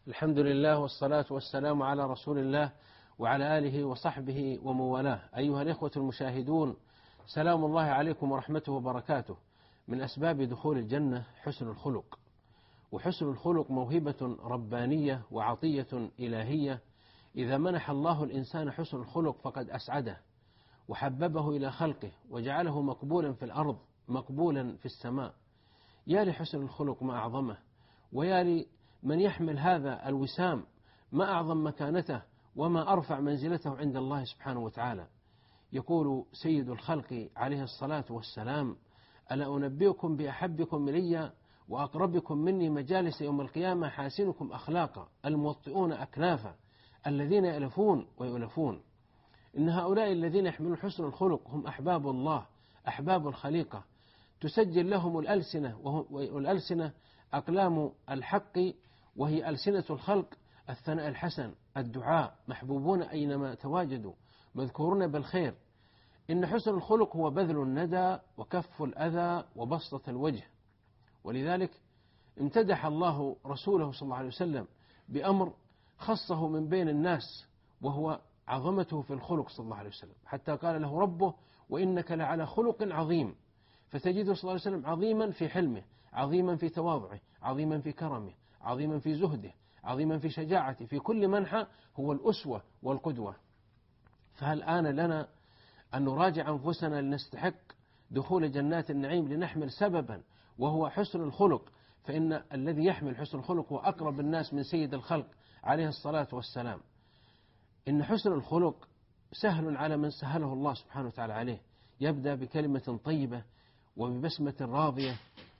الحمد لله والصلاة والسلام على رسول الله وعلى آله وصحبه ومن والاه. أيها الإخوة المشاهدون، سلام الله عليكم ورحمته وبركاته. من أسباب دخول الجنة حسن الخلق، وحسن الخلق موهبة ربانية وعطية إلهية. إذا منح الله الإنسان حسن الخلق فقد أسعده وحببه إلى خلقه وجعله مقبولا في الأرض مقبولا في السماء. يا لحسن الخلق ما أعظمه، ويا لمن يحمل هذا الوسام ما أعظم مكانته وما أرفع منزلته عند الله سبحانه وتعالى. يقول سيد الخلق عليه الصلاة والسلام: ألا أنبئكم بأحبكم إلي وأقربكم مني مجالس يوم القيامة حاسنكم أخلاقا الموطئون أكنافا الذين يألفون ويؤلفون. إن هؤلاء الذين يحملون حسن الخلق هم أحباب الله، أحباب الخليقة، تسجل لهم والألسنة أقلام الحق، وهي ألسنة الخلق الثناء الحسن، الدعاء، محبوبون أينما تواجدوا، مذكورون بالخير. إن حسن الخلق هو بذل الندى وكف الأذى وبسطة الوجه. ولذلك امتدح الله رسوله صلى الله عليه وسلم بأمر خصه من بين الناس، وهو عظمته في الخلق صلى الله عليه وسلم، حتى قال له ربه: وإنك لعلى خلق عظيم. فتجده صلى الله عليه وسلم عظيما في حلمه، عظيما في تواضعه، عظيما في كرمه، عظيما في زهده، عظيما في شجاعته، في كل منحى هو الأسوة والقدوة. فهل آن لنا أن نراجع أنفسنا لنستحق دخول جنات النعيم، لنحمل سببا وهو حسن الخلق؟ فإن الذي يحمل حسن الخلق هو أقرب الناس من سيد الخلق عليه الصلاة والسلام. إن حسن الخلق سهل على من سهله الله سبحانه وتعالى عليه. يبدأ بكلمة طيبة وببسمة راضية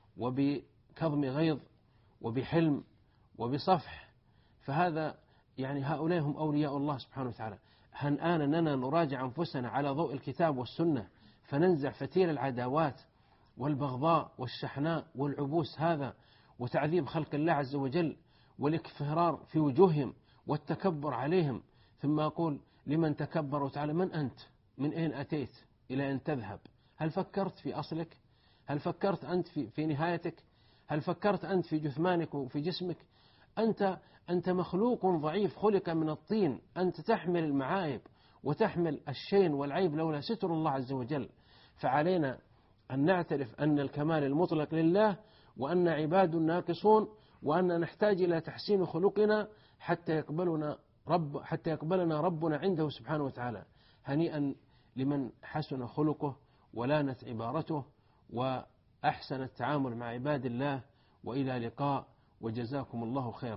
وبكظم غيظ وبحلم وبصفح. فهذا هؤلاء هم أولياء الله سبحانه وتعالى. هل آن أننا نراجع أنفسنا على ضوء الكتاب والسنة فننزع فتيل العداوات والبغضاء والشحناء والعبوس هذا، وتعذيب خلق الله عز وجل والاكفرار في وجوههم والتكبر عليهم؟ ثم أقول لمن تكبر وتعالى: من أنت؟ من أين أتيت؟ إلى أن تذهب؟ هل فكرت في أصلك؟ هل فكرت أنت في نهايتك؟ هل فكرت أنت في جثمانك وفي جسمك؟ أنت مخلوق ضعيف خلق من الطين. أنت تحمل المعايب وتحمل الشين والعيب لولا ستر الله عز وجل. فعلينا أن نعترف أن الكمال المطلق لله، وأن عباد ناقصون، وأن نحتاج إلى تحسين خلقنا حتى يقبلنا ربنا عنده سبحانه وتعالى. هنيئا لمن حسن خلقه ولانت عبارته وأحسن التعامل مع عباد الله. وإلى لقاء، وجزاكم الله خيرا.